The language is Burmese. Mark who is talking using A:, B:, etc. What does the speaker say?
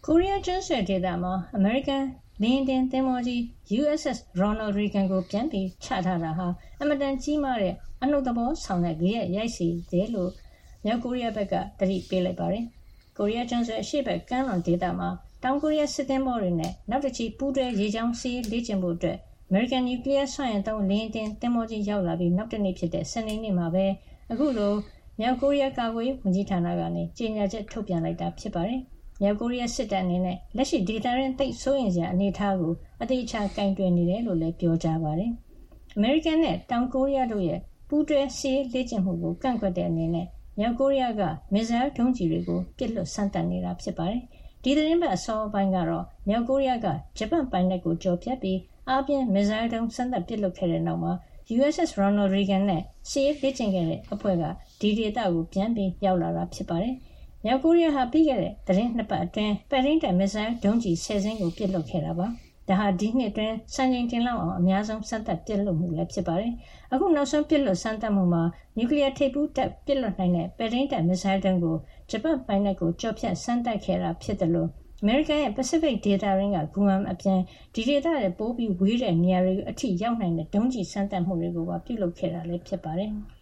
A: ကိုရီးယားကျွန်းဆွယ်ဒေသမှာအမေရိကန်လေယာဉ်တင်သင်္ဘောကြီး USS Ronald Reagan ကိုပြန်ပြီးချထားတာဟာအမတန်ကြီးမားတဲ့အနှုတ်သဘောဆောင်တဲ့ဂယက်ရိုက်စေတယ်လို့မြောက်ကိုရီးယားဘက်ကသတိပေးလိုက်ပါတယ်။ကိုရီးယားကျွန်းဆွယ်အရှေ့ဘက်ကမ်းလွန်ဒေသမှာတောင်ကိုရီးယားစစ်သင်္ဘောတွေနဲ့နောက်တစ်ချီပူးတွဲရေကြောင်းစစ်ရေးလေ့ကျင့်ဖို့အတွက်အမေရိကန်နျူကလ িয়ার စွမ်းအင်သုံးလေယာဉ်တင်သင်္ဘောကြီးရောက်လာပြီးနောက်တစ်နေ့ဖြစ်တဲ့စနေနေ့မှာပဲအခုလိုမြောက်ကိုရီးယားကာကွယ်ရေးဝန်ကြီးဌာနကနေကြေညာချက်ထုတ်ပြန်လိုက်တာဖြစ်ပါတယ်။မြောက်ကိုရီးယားစစ်တပ်အနေနဲ့လက်ရှိဒေသရင်းသိပ်စိုးရိမ်စရာအနေအထားကိုအသေးချာကင်တွယ်နေတယ်လို့လည်းပြောကြားပါတယ်။အမေရိကန်နဲ့တောင်ကိုရီးယားတို့ရဲ့ပူးတွဲစစ်ရေးလေ့ကျင့်မှုကိုကန့်ကွက်တဲ့အနေနဲ့မြောက်ကိုရီးယားကမစ်ဇိုင်းဒုံးကျည်တွေကိုပစ်လွှတ်စမ်းသပ်နေတာဖြစ်ပါတယ်။ဒီသတင်းပတ်အစောပိုင်းကတော့မြောက်ကိုရီးယားကဂျပန်ပိုင်နက်ကိုကျော်ဖြတ်ပြီးအားပြင်းမစ်ဇိုင်းဒုံးစမ်းသပ်ပစ်လွှတ်ခဲ့တဲ့နောက်မှာ USS Ronald Reagan နဲ့စစ်ရေးလေ့ကျင့်ခဲ့တဲ့အဖွဲ့ကဒီဒေသကိုပြန်ပြီးရောက်လာတာဖြစ်ပါတယ်။မြောက်ကိုရီးယားဟာပြီးခဲ့တဲ့သတင်း2ပတ်အတွင်းပဲ့ထိန်းတပ်မစ်ဇိုင်းဒုံးကျည်10စင်းကိုပစ်လွှတ်ခဲ့တာပါ။ဒါဟာဒီနှစ်အတွင်းစံချိန်တင်လောက်အောင်အများဆုံးစမ်းသပ်ပစ်လွှတ်မှုလည်းဖြစ်ပါတယ်။အခုနောက်ဆုံးပစ်လွှတ်စမ်းသပ်မှုမှာနျူကလ িয়ার ထိပ်ဖူးတပ်ပစ်လွှတ်နိုင်တဲ့ပဲ့ထိန်းတပ်မစ်ဇိုင်းဒုံးကိုဂျပန်ပိုင်နက်ကိုကျော်ဖြတ်စမ်းသပ်ခဲ့တာဖြစ်တယ်လို့အမေရိကန်ရဲ့ Pacific ဒေသရင်းကဂူမ်အပြင်ဒီဒေသရဲ့ပိုပြီးဝေးတဲ့နေရာတွေအထိရောက်နိုင်တဲ့ဒုံးကျည်စမ်းသပ်မှုတွေကိုပါပြုလုပ်ခဲ့တာလည်းဖြစ်ပါတယ်။